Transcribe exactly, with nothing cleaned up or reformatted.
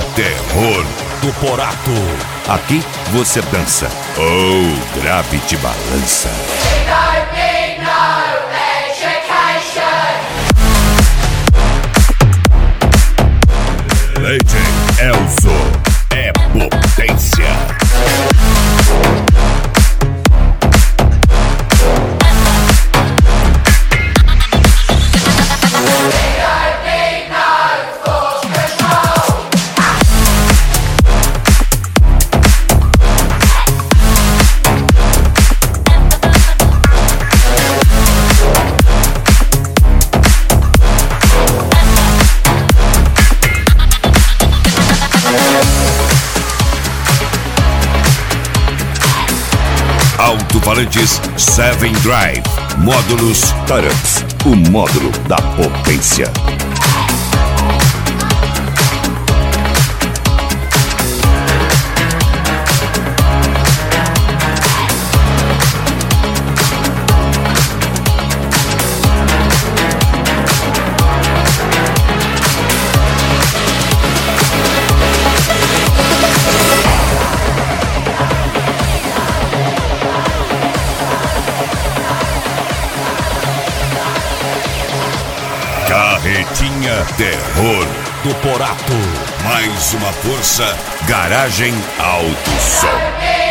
terror do Porato. Aqui você dança ou grave te balança. Leite Elzo é potência. Alto-falantes Seven Drive. Módulos Tarax, o módulo da potência. Carretinha Terror do Porato. Mais uma força, Garagem Alto Som.